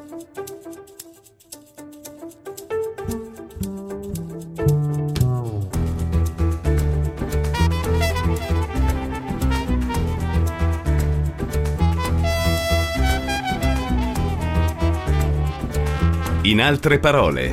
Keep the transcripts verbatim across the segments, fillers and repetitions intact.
In altre parole.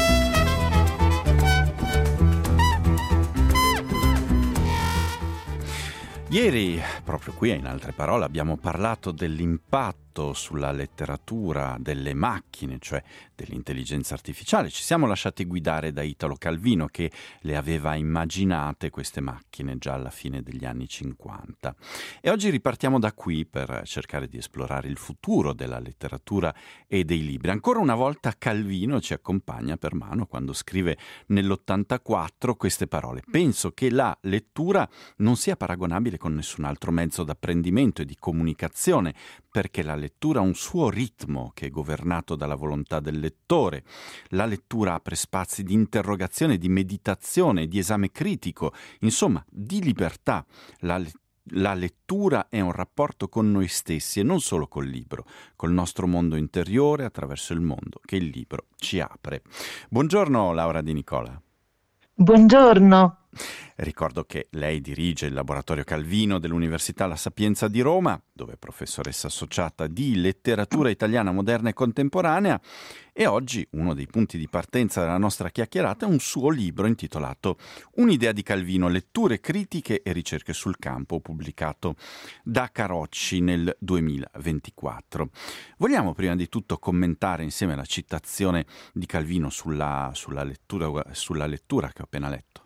Ieri, proprio qui, in altre parole, abbiamo parlato dell'impatto sulla letteratura delle macchine, cioè dell'intelligenza artificiale. Ci siamo lasciati guidare da Italo Calvino, che le aveva immaginate queste macchine già alla fine degli anni cinquanta. E oggi ripartiamo da qui per cercare di esplorare il futuro della letteratura e dei libri. Ancora una volta Calvino ci accompagna per mano quando scrive nell'ottantaquattro queste parole: penso che la lettura non sia paragonabile con nessun altro mezzo d'apprendimento e di comunicazione, perché la lettura ha un suo ritmo che è governato dalla volontà del lettore. La lettura apre spazi di interrogazione, di meditazione, di esame critico, insomma, di libertà. La lettura La lettura è un rapporto con noi stessi e non solo col libro, col nostro mondo interiore attraverso il mondo che il libro ci apre. Buongiorno Laura Di Nicola. Buongiorno. Ricordo che lei dirige il Laboratorio Calvino dell'Università La Sapienza di Roma, dove è professoressa associata di letteratura italiana moderna e contemporanea, e oggi uno dei punti di partenza della nostra chiacchierata è un suo libro intitolato Un'idea di Calvino, letture critiche e ricerche sul campo, pubblicato da Carocci nel duemilaventiquattro. Vogliamo prima di tutto commentare insieme la citazione di Calvino sulla, sulla, lettura, sulla lettura che ho appena letto?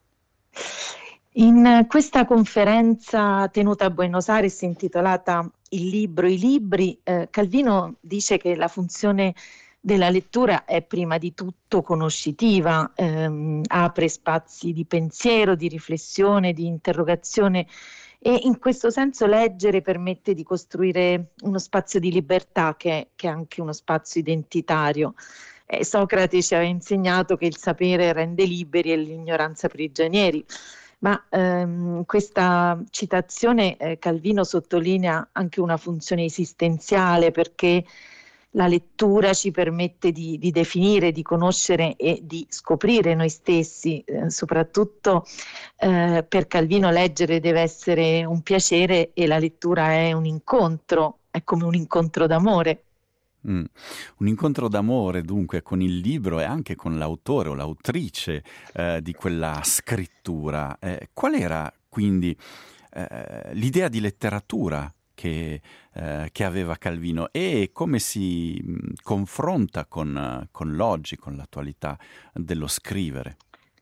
In questa conferenza tenuta a Buenos Aires intitolata Il libro, i libri, eh, Calvino dice che la funzione della lettura è prima di tutto conoscitiva, ehm, apre spazi di pensiero, di riflessione, di interrogazione, e in questo senso leggere permette di costruire uno spazio di libertà che, che è anche uno spazio identitario. Eh, Socrate ci aveva insegnato che il sapere rende liberi e l'ignoranza prigionieri. Ma ehm, questa citazione eh, Calvino sottolinea anche una funzione esistenziale, perché la lettura ci permette di, di definire, di conoscere e di scoprire noi stessi. Eh, soprattutto eh, per Calvino leggere deve essere un piacere e la lettura è un incontro, è come un incontro d'amore. Mm. Un incontro d'amore dunque con il libro e anche con l'autore o l'autrice eh, di quella scrittura. Eh, qual era quindi eh, l'idea di letteratura che, eh, che aveva Calvino e come si mh, confronta con, con l'oggi, con l'attualità dello scrivere?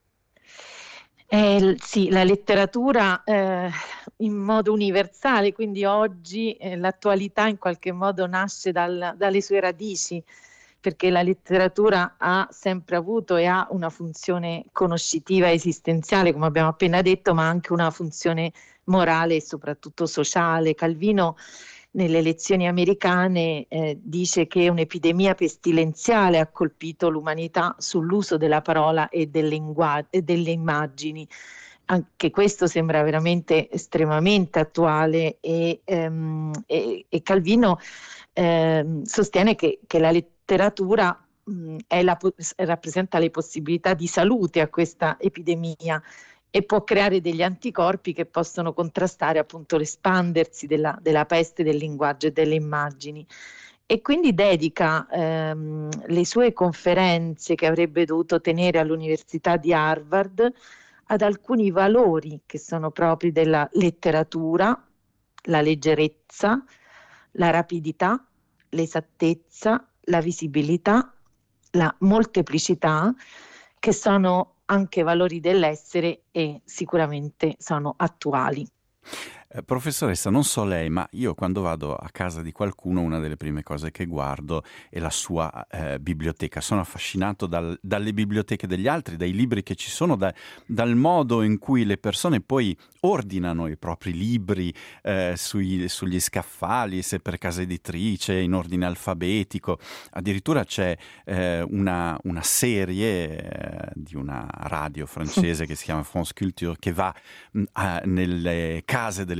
Eh, sì, la letteratura eh, in modo universale, quindi oggi eh, l'attualità in qualche modo nasce dal, dalle sue radici, perché la letteratura ha sempre avuto e ha una funzione conoscitiva esistenziale, come abbiamo appena detto, ma anche una funzione morale e soprattutto sociale. Calvino nelle elezioni americane eh, dice che un'epidemia pestilenziale ha colpito l'umanità sull'uso della parola e del linguaggio e delle immagini. Anche questo sembra veramente estremamente attuale e, ehm, e, e Calvino ehm, sostiene che, che la letteratura mh, è la, rappresenta le possibilità di salute a questa epidemia e può creare degli anticorpi che possono contrastare appunto l'espandersi della, della peste del linguaggio e delle immagini. E quindi dedica ehm, le sue conferenze che avrebbe dovuto tenere all'Università di Harvard ad alcuni valori che sono propri della letteratura: la leggerezza, la rapidità, l'esattezza, la visibilità, la molteplicità, che sono anche valori dell'essere e sicuramente sono attuali. Eh, professoressa, non so lei, ma io quando vado a casa di qualcuno una delle prime cose che guardo è la sua eh, biblioteca. Sono affascinato dal, dalle biblioteche degli altri, dai libri che ci sono, da, dal modo in cui le persone poi ordinano i propri libri eh, sui, sugli scaffali, se per casa editrice, in ordine alfabetico. Addirittura c'è eh, una, una serie eh, di una radio francese che si chiama France Culture che va mh, a, nelle case delle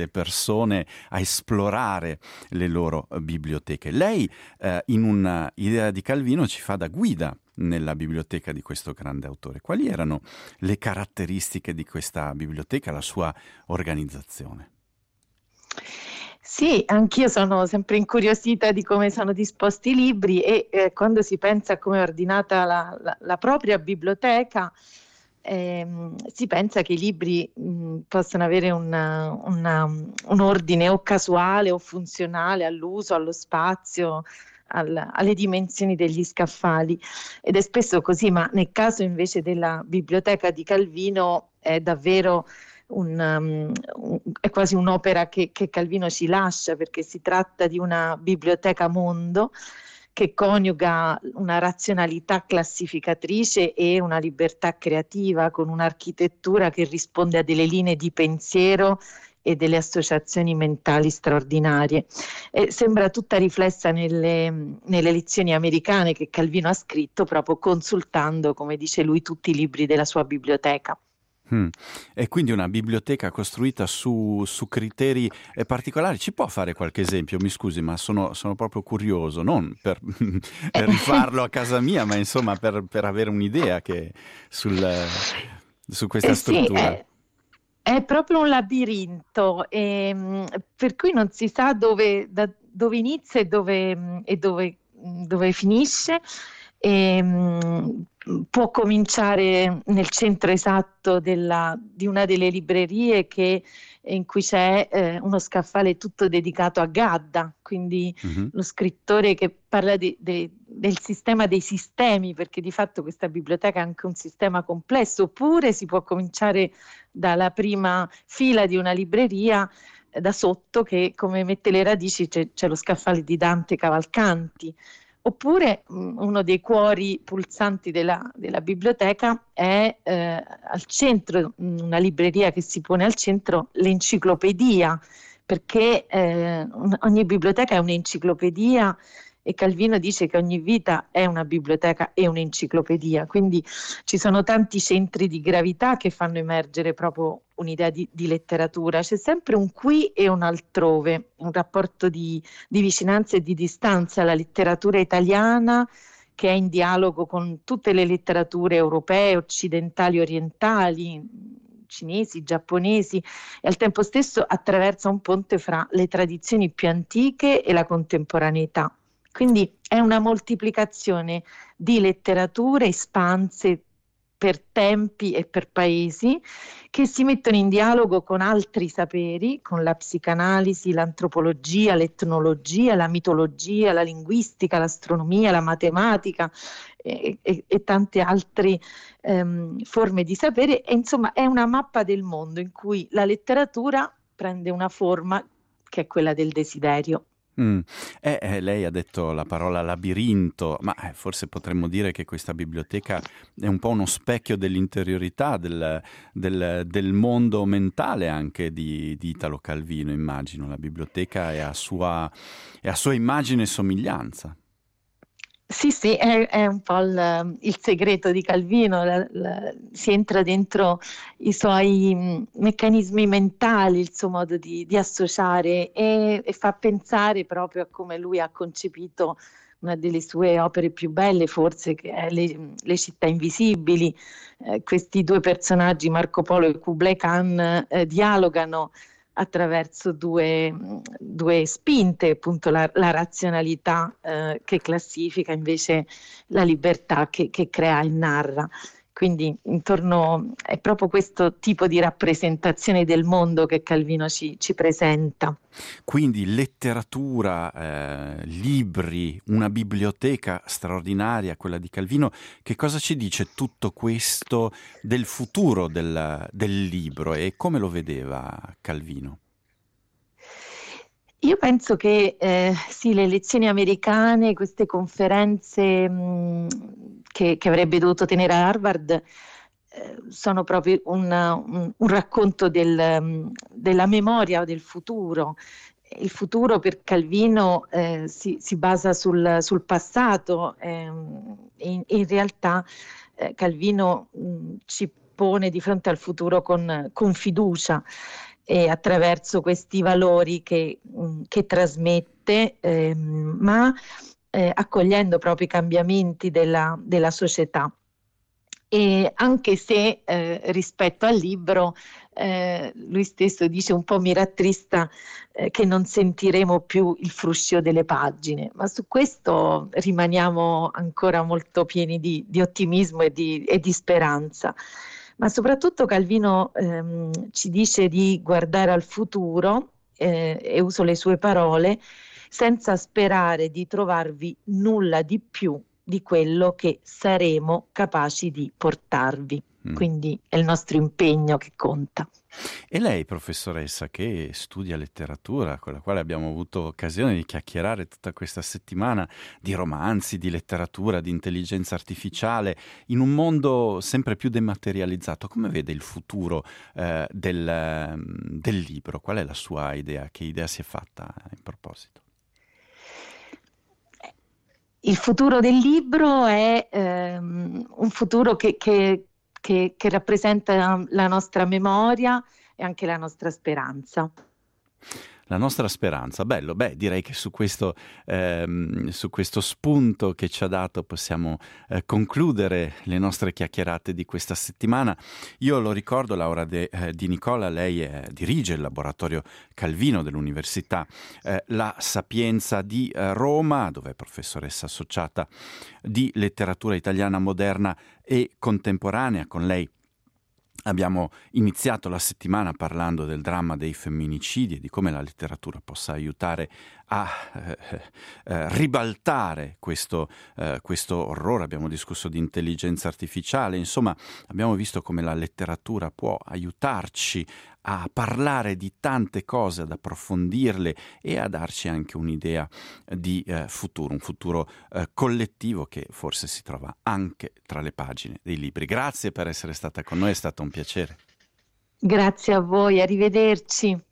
le persone a esplorare le loro biblioteche. Lei eh, in un'idea di Calvino ci fa da guida nella biblioteca di questo grande autore. Quali erano le caratteristiche di questa biblioteca, la sua organizzazione? Sì, anch'io sono sempre incuriosita di come sono disposti i libri e eh, quando si pensa a come è ordinata la, la, la propria biblioteca, ehm, si pensa che i libri mh, possono avere una, una, un ordine o casuale o funzionale all'uso, allo spazio, al, alle dimensioni degli scaffali. Ed è spesso così, ma nel caso invece della biblioteca di Calvino è davvero Un, um, un, è quasi un'opera che, che Calvino ci lascia, perché si tratta di una biblioteca mondo che coniuga una razionalità classificatrice e una libertà creativa, con un'architettura che risponde a delle linee di pensiero e delle associazioni mentali straordinarie. E sembra tutta riflessa nelle, nelle lezioni americane che Calvino ha scritto proprio consultando, come dice lui, tutti i libri della sua biblioteca. Mm. E quindi una biblioteca costruita su, su criteri eh, particolari. Ci può fare qualche esempio? Mi scusi, ma sono, sono proprio curioso, non per rifarlo a casa mia, ma insomma per, per avere un'idea che sul, su questa eh struttura. Sì, è, è proprio un labirinto, e, per cui non si sa dove, da, dove inizia e dove, e dove, dove finisce. E, mh, può cominciare nel centro esatto della, di una delle librerie che, in cui c'è eh, uno scaffale tutto dedicato a Gadda, quindi Mm-hmm. lo scrittore che parla di, de, del sistema dei sistemi, perché di fatto questa biblioteca è anche un sistema complesso. Oppure si può cominciare dalla prima fila di una libreria eh, da sotto, che come mette le radici c'è, c'è lo scaffale di Dante Cavalcanti. Oppure mh, uno dei cuori pulsanti della, della biblioteca è eh, al centro, mh, una libreria che si pone al centro, l'enciclopedia, perché eh, ogni biblioteca è un'enciclopedia e Calvino dice che ogni vita è una biblioteca e un'enciclopedia. Quindi ci sono tanti centri di gravità che fanno emergere proprio un'idea di, di letteratura. C'è sempre un qui e un altrove, un rapporto di di vicinanza e di distanza. La letteratura italiana che è in dialogo con tutte le letterature europee, occidentali, orientali, cinesi, giapponesi, e al tempo stesso attraversa un ponte fra le tradizioni più antiche e la contemporaneità. Quindi è una moltiplicazione di letterature espanse per tempi e per paesi, che si mettono in dialogo con altri saperi, con la psicanalisi, l'antropologia, l'etnologia, la mitologia, la linguistica, l'astronomia, la matematica e, e, e tante altre ehm, forme di sapere. E insomma è una mappa del mondo in cui la letteratura prende una forma che è quella del desiderio. Mm. Eh, eh, lei ha detto la parola labirinto, ma eh, forse potremmo dire che questa biblioteca è un po' uno specchio dell'interiorità, del, del, del mondo mentale anche di, di Italo Calvino, immagino. La biblioteca è a sua, è a sua immagine e somiglianza. Sì, sì, è, è un po' il, il segreto di Calvino, la, la, si entra dentro i suoi mh, meccanismi mentali, il suo modo di, di associare e, e fa pensare proprio a come lui ha concepito una delle sue opere più belle, forse, che è Le, le città invisibili. Eh, questi due personaggi, Marco Polo e Kublai Khan, eh, dialogano attraverso due, due spinte, appunto la, la razionalità eh, che classifica, invece la libertà che, che crea e narra. Quindi intorno è proprio questo tipo di rappresentazione del mondo che Calvino ci, ci presenta. Quindi letteratura, eh, libri, una biblioteca straordinaria, quella di Calvino. Che cosa ci dice tutto questo del futuro del, del libro e come lo vedeva Calvino? Io penso che eh, sì, le lezioni americane, queste conferenze mh, che, che avrebbe dovuto tenere a Harvard, eh, sono proprio una- un, un racconto del, mh, della memoria del futuro. Il futuro per Calvino eh, si, si basa sul, sul passato, ehm, e in, in realtà eh, Calvino mh, ci pone di fronte al futuro con, con fiducia. e attraverso questi valori che, che trasmette, ehm, ma eh, accogliendo proprio i cambiamenti della, della società. E anche se eh, rispetto al libro eh, lui stesso dice un po' mi rattrista eh, che non sentiremo più il fruscio delle pagine, ma su questo rimaniamo ancora molto pieni di, di ottimismo e di, e di speranza. Ma soprattutto Calvino ehm, ci dice di guardare al futuro, eh, e uso le sue parole, senza sperare di trovarvi nulla di più di quello che saremo capaci di portarvi. Mm. Quindi è il nostro impegno che conta. E lei, professoressa, che studia letteratura, con la quale abbiamo avuto occasione di chiacchierare tutta questa settimana, di romanzi, di letteratura, di intelligenza artificiale, in un mondo sempre più dematerializzato, come vede il futuro eh, del, del libro? Qual è la sua idea? Che idea si è fatta in proposito? Il futuro del libro è ehm, un futuro che, che, che, che rappresenta la nostra memoria e anche la nostra speranza. La nostra speranza, bello, beh, direi che su questo, ehm, su questo spunto che ci ha dato possiamo eh, concludere le nostre chiacchierate di questa settimana. Io lo ricordo, Laura De, eh, Di Nicola, lei è, dirige il laboratorio Calvino dell'Università eh, La Sapienza di eh, Roma, dove è professoressa associata di letteratura italiana moderna e contemporanea. Con lei abbiamo iniziato la settimana parlando del dramma dei femminicidi e di come la letteratura possa aiutare a eh, eh, ribaltare questo, eh, questo orrore. Abbiamo discusso di intelligenza artificiale, insomma abbiamo visto come la letteratura può aiutarci a parlare di tante cose, ad approfondirle e a darci anche un'idea di eh, futuro, un futuro eh, collettivo che forse si trova anche tra le pagine dei libri. Grazie per essere stata con noi, è stato un piacere. Grazie a voi, arrivederci.